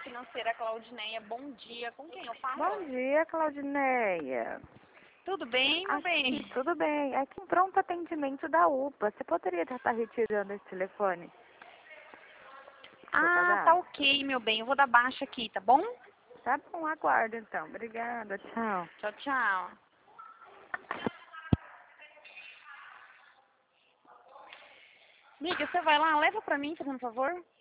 financeira Claudineia. Bom dia. Com quem eu falo? Bom dia, Claudineia. Tudo bem, meu bem? Tudo bem. Aqui em pronto atendimento da UPA. Você poderia estar retirando esse telefone? Ah, tá ok, meu bem. Eu vou dar baixa aqui, tá bom? Tá bom, aguardo então. Obrigada, tchau. Tchau, tchau. Amiga, você vai lá, leva pra mim, fazendo um favor.